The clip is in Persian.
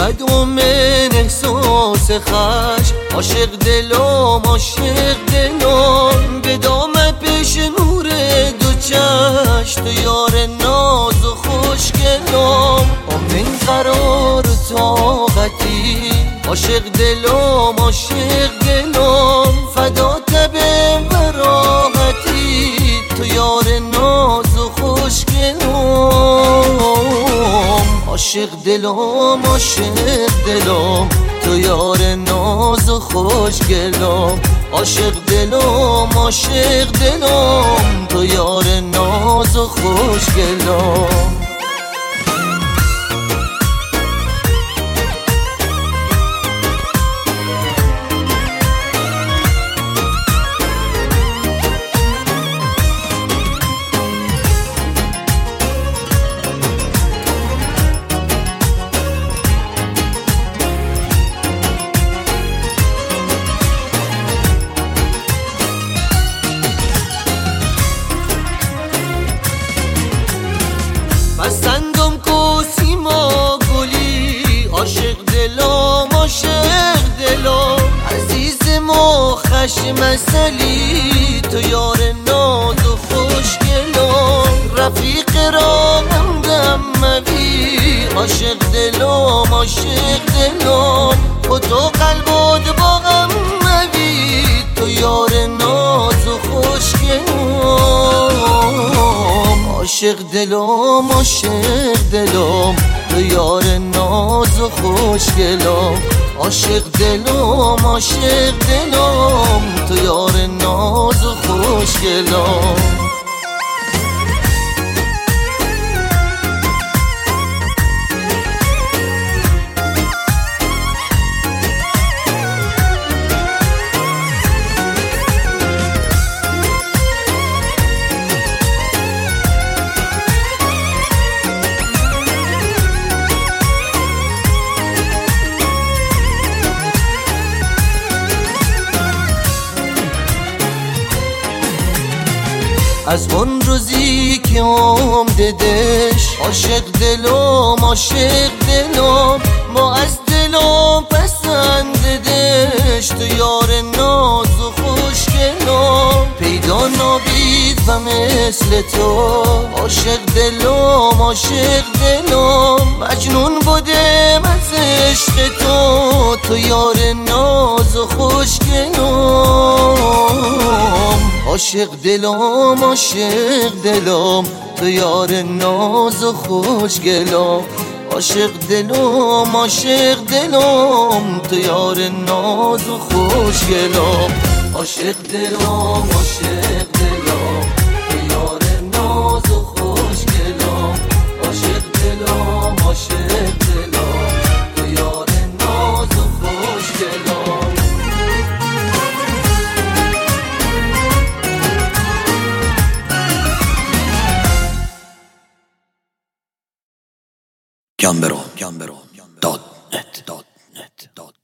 چقدر من احساس خشم، عاشق دلم عاشق دلم، به دام پیش نور دو چشم، تو یار ناز و خوشگلم. من قرار و طاقتی، عاشق دلم عاشق دلم، فدا تبه و راحتی، تو یار ناز و خوشگلم. عاشق دلم عاشق دلم، تو یار ناز و خوشگلم. عاشق دلم عاشق دلم، تو یار ناز و خوشگلم. بستندم کوسی ما گلی، عاشق دلم عاشق دلم، عزیزم و خشم مسلی، تو یار ناز و خوشگلم. رفیق راهم دم موی، عاشق دلم عاشق دلم، و تو قلبت با غم موی، تو یار ناز و خوشگلم. عاشق دلم عاشق دلم، تو یار ناز و خوشگلم. عاشق دلم عاشق دلم، تو یار ناز و خوشگلم. از اون روزی که آمددش، عاشق دلم عاشق دلم، ما از دلم پسنددش، تو یار ناز و خوشگلم. پیدا نابید و مثل تو، عاشق دلم عاشق دلم، مجنون بودم از عشق تو، تو یار ناز و خوشگلم. عاشق دلم عاشق دلم، تو یار ناز و خوشگلم. عاشق دلم عاشق دلم، تو یار ناز و خوشگلم. عاشق دلم عاشق دلم، تو یار ناز و خوشگلم. عاشق دلم عاشق دلم، تو یار ناز و خوشگلم. Gambero.net